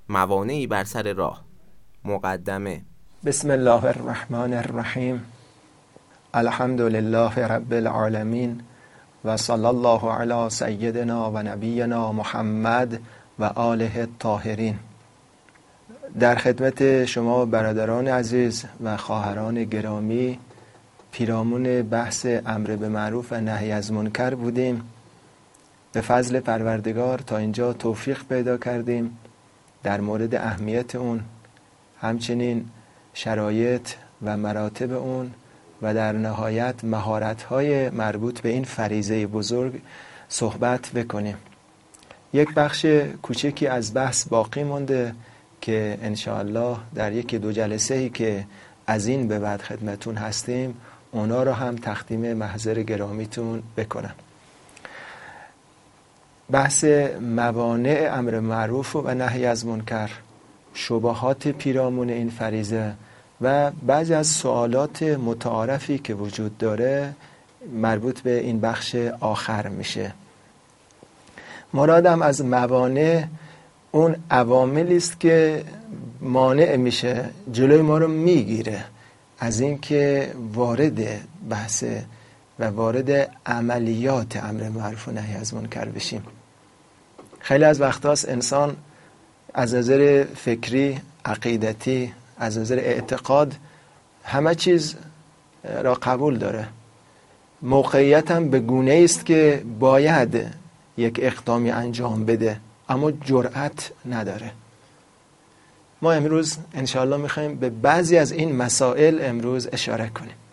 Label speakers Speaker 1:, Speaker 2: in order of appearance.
Speaker 1: موانعی بر سر راه. مقدمه.
Speaker 2: بسم الله الرحمن الرحیم. الحمد لله رب العالمین و صلی الله علی سیدنا و نبینا محمد و آله الطاهرین. در خدمت شما برادران عزیز و خواهران گرامی پیرامون بحث امر به معروف و نهی از منکر بودیم. به فضل پروردگار تا اینجا توفیق پیدا کردیم در مورد اهمیت اون، همچنین شرایط و مراتب اون و در نهایت مهارت‌های مربوط به این فریضه بزرگ صحبت بکنیم. یک بخش کوچکی از بحث باقی مونده که انشاءالله در یکی دو جلسه‌ای که از این به بعد خدمتون هستیم اونا رو هم تقدیم محضر گرامیتون بکنم. بحث موانع امر معروف و نهی از منکر، شبهات پیرامون این فریضه و بعضی از سوالات متعارفی که وجود داره مربوط به این بخش آخر میشه. مرادم از موانع اون عواملی است که مانع میشه، جلوی ما رو میگیره از اینکه وارد بحث و وارد عملیات امر معروف و نهی از منکر بشیم. خیلی از وقتاست انسان از نظر فکری، عقیدتی، از نظر اعتقاد همه چیز را قبول داره، موقعیت هم به گونه است که باید یک اقدامی انجام بده اما جرأت نداره. ما امروز انشاءالله میخوایم به بعضی از این مسائل امروز اشاره کنیم.